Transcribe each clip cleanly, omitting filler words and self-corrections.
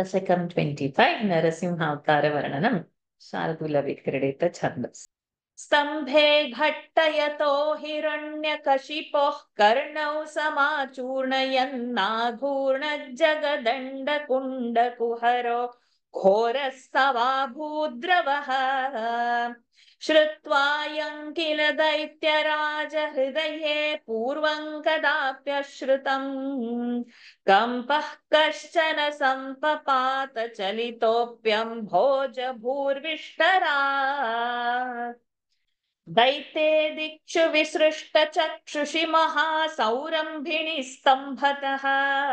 दशकं 25 नरसिंहावतारवर्णनं शार्दूलविक्रीडित छन्दस्। स्तम्भे घट्टयतो हिरण्यकशिपोः कर्णौ समाचूर्णयन्नाघूर्णज्जगदण्डकुण्डकुहरो घोरस्तवाभूद्रवः श्रुत्वायं किल दैत्यराजहृदये पूर्वं कदाप्यश्रुतम् कम्पः कश्चन सम्पपात चलितोऽप्यम्भोजभूर्विष्टरात् दैते दिक्षु विसृष्टचक्षुषि महासौरम्भिणि स्तम्भतः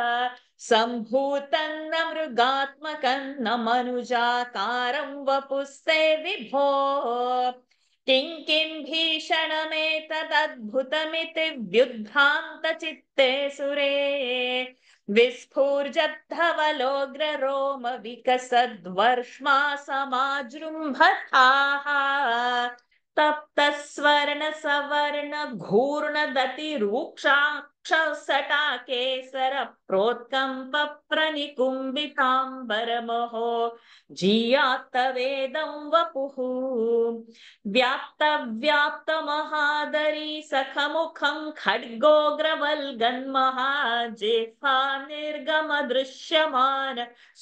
सम्भूतं न मृगात्मकं न मनुजाकारं वपुस्ते विभो किं भीषणमेतदद्भुतमिति व्युद्भ्रान्तचित्ते सुरे विस्फूर्जद्धवलोग्ररोम विकसद्वर्ष्मा समाजृम्भथाः तप्तस्वर्ण सवर्ण घूर्णदति रूक्षाक्षसटा केसर प्रोत्कम्प प्रनिकुम्बिताम्बरमहो जीयात्तवेदं वपुः व्याप्त महादरी सखमुखं खड्गोग्रवल्गन्महाजिह्वा निर्गम दृश्यमान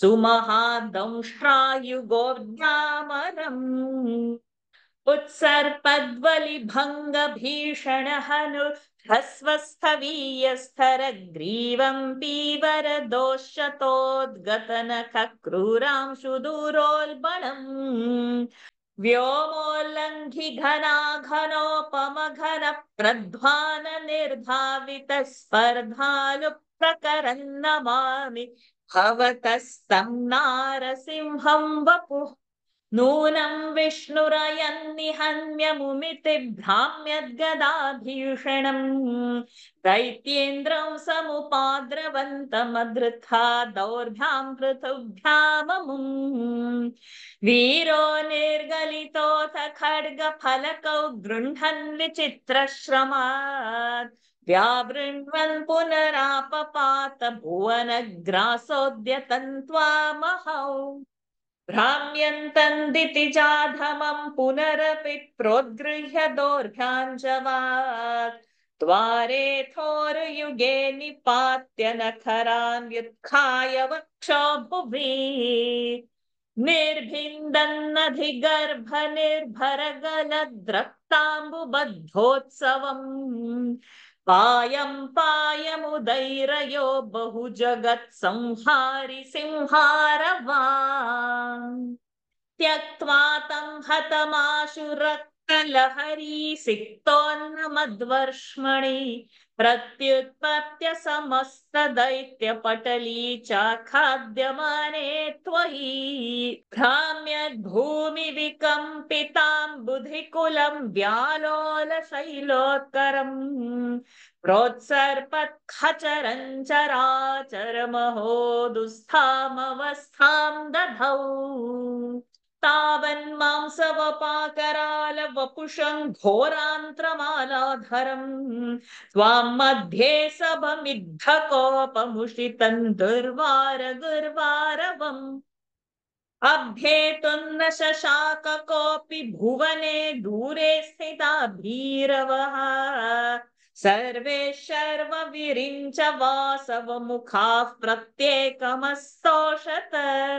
सुमहादंष्ट्रायुगोद्यामरम् उत्सर्पद्वलिभङ्गभीषणहनु ह्रस्वस्थवीयस्थरग्रीवं पीवरदोषतोद्गतनखक्रूरांशु दूरोल्बणम् व्योमोल्लङ्घि घनाघनोपमघन प्रध्वान निर्धावित स्पर्धालु प्रकरन्नमामि भवतस्तं नारसिंहं वपुः नूनं विष्णुरयन्निहन्यमुमिति भ्राम्यद्गदाभीषणम् दैत्येन्द्रं समुपाद्रवन्तमधृथा दौर्भ्यां पृथुभ्याममुम् वीरो निर्गलितोऽथ खड्गफलकौ गृह्णन् विचित्रश्रमात् व्यावृण्वन् पुनरापपात भुवनग्रासोद्यतन्त्वामहौ भ्राम्यन्तन्दितिजाधमं पुनरपि प्रोद्गृह्य दोर्भ्याञ्जवात् द्वारेथोरुयुगे निपात्य नखरान् व्युत्खाय वक्षो भुवि निर्भिन्दन्नधिगर्भ निर्भरगलद्रक्ताम्बुबद्धोत्सवम् पायं पायमुदैरयो बहुजगत्संहारि सिंहारवान् त्यक्त्वा तं हतमाशु रक्तलहरी सिक्तोन्नमद्वर्ष्मणि प्रत्युत्पत्य समस्तदैत्यपटली चाखाद्यमाने त्वयि भ्राम्यद्भूमिविकम्पितां बुधिकुलं व्यालोलशैलोत्करम् प्रोत्सर्पत्खचरं चराचरमहो दुःस्थामवस्थां दधौ तावन्मांसवपाकराल वपुषं घोरान्त्रमालाधरम् त्वां मध्ये सभमिद्धकोपमुषितं दुर्वारगुर्वारवम् अभ्येतुं न शशाक कोऽपि भुवने दूरे स्थिता भीरवः सर्वे शर्वविरिञ्च वासवमुखाः प्रत्येकमस्तोषत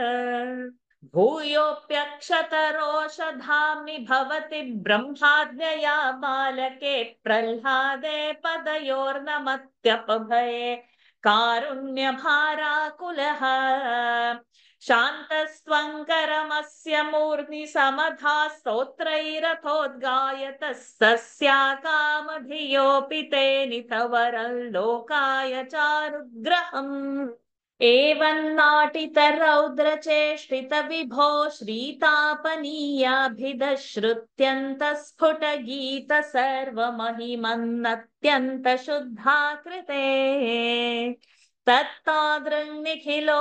भूयोऽप्यक्षतरोषधाम्नि भवति ब्रह्माज्ञया बालके प्रह्लादे पदयोर्नमत्यपभये कारुण्यभाराकुलः शान्तस्त्वङ्करमस्य मूर्ध्नि समधा स्तोत्रैरथोद्गायतस्तस्याकामधियोऽपि ते नितवरं लोकाय चारुग्रहम् एवं नाटितरौद्रचेष्टित विभो श्रीतापनीयाभिधश्रुत्यन्तस्फुटगीत सर्वमहिमन्नत्यन्तशुद्धाकृते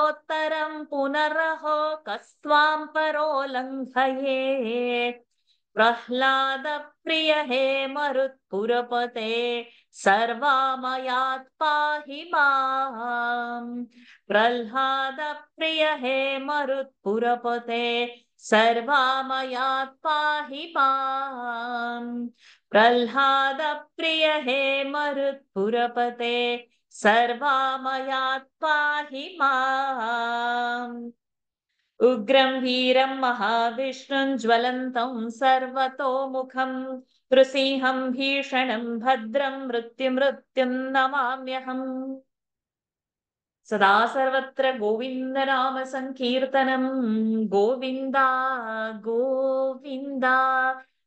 तत्तादृङ्निखिलोत्तरं पुनरहो कस्त्वां परोलङ्घये प्रह्लाद प्रिय हे मरुत्पुरपते सर्वामयात् पाहि माम्। प्रह्लाद प्रिय हे मरुत्पुरपते सर्वामयात् पाहि माम्। प्रह्लाद प्रिय हे मरुत्पुरपते सर्वामयात् पाहि माम्। उग्रं वीरं महाविष्णुं ज्वलन्तं सर्वतोमुखं नृसिंहं भीषणं भद्रं मृत्युमृत्युं नमाम्यहम्। सदा सर्वत्र गोविन्दनाम संकीर्तनं गोविन्दा गोविन्दा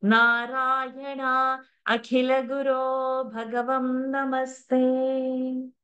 नारायण अखिलगुरो भगवं नमस्ते।